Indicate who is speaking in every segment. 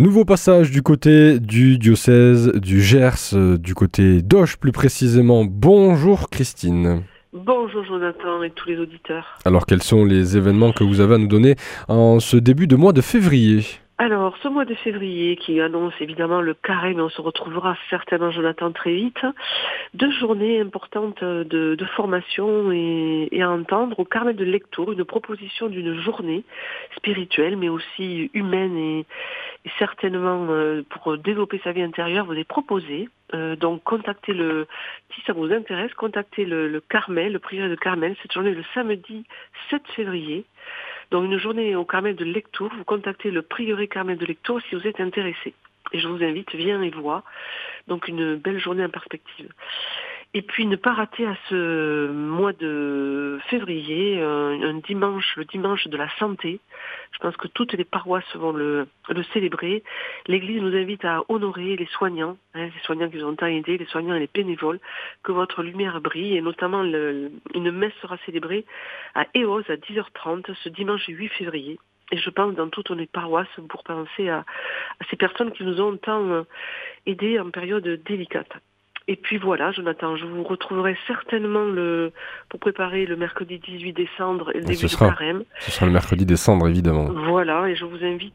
Speaker 1: Nouveau passage du côté du diocèse du Gers, du côté d'Auch plus précisément. Bonjour Christine.
Speaker 2: Bonjour Jonathan et tous les auditeurs.
Speaker 1: Alors quels sont les événements que vous avez à nous donner en ce début de mois de février ?
Speaker 2: Alors, ce mois de février qui annonce évidemment le carême, mais on se retrouvera certainement Jonathan très vite. 2 journées importantes de formation et à entendre au Carmel de Lectoure, une proposition d'une journée spirituelle mais aussi humaine et certainement pour développer sa vie intérieure, vous est proposé. Donc contactez si ça vous intéresse, contactez le Carmel, le prieuré de Carmel, cette journée le samedi 7 février. Donc une journée au Carmel de Lectoure, vous contactez le prieuré Carmel de Lectoure si vous êtes intéressé. Et je vous invite, viens et vois. Donc une belle journée en perspective. Et puis ne pas rater à ce mois de février, un dimanche, le dimanche de la santé. Je pense que toutes les paroisses vont le célébrer. L'Église nous invite à honorer les soignants, les soignants qui nous ont tant aidés, les soignants et les bénévoles, que votre lumière brille. Et notamment, une messe sera célébrée à Eauze à 10h30 ce dimanche 8 février. Et je pense dans toutes les paroisses pour penser à ces personnes qui nous ont tant aidés en période délicate. Et puis voilà, Jonathan, je vous retrouverai certainement pour préparer le mercredi 18 décembre et le début du carême.
Speaker 1: Ce sera le mercredi des cendres, évidemment.
Speaker 2: Voilà, et je vous invite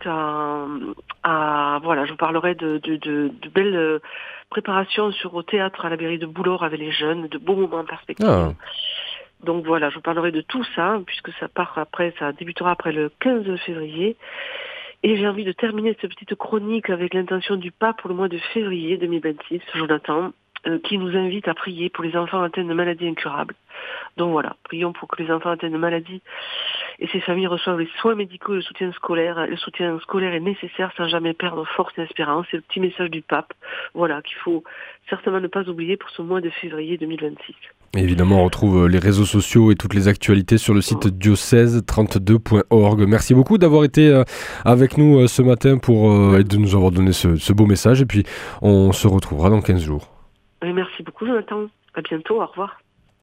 Speaker 2: voilà, je vous parlerai de belles préparations au théâtre à la mairie de Boulor avec les jeunes, de beaux moments en perspective.
Speaker 1: Ah.
Speaker 2: Donc voilà, je vous parlerai de tout ça, puisque ça débutera après le 15 février. Et j'ai envie de terminer cette petite chronique avec l'intention du pape pour le mois de février 2026, Jonathan, qui nous invite à prier pour les enfants atteints de maladies incurables. Donc voilà, prions pour que les enfants atteints de maladies et ces familles reçoivent les soins médicaux et le soutien scolaire. Le soutien scolaire est nécessaire sans jamais perdre force et espérance. C'est le petit message du pape, voilà, qu'il faut certainement ne pas oublier pour ce mois de février 2026.
Speaker 1: Et évidemment, on retrouve les réseaux sociaux et toutes les actualités sur le site diocèse32.org. Merci beaucoup d'avoir été avec nous ce matin et de nous avoir donné ce beau message. Et puis, on se retrouvera dans 15 jours.
Speaker 2: Merci beaucoup, Jonathan. À bientôt. Au revoir.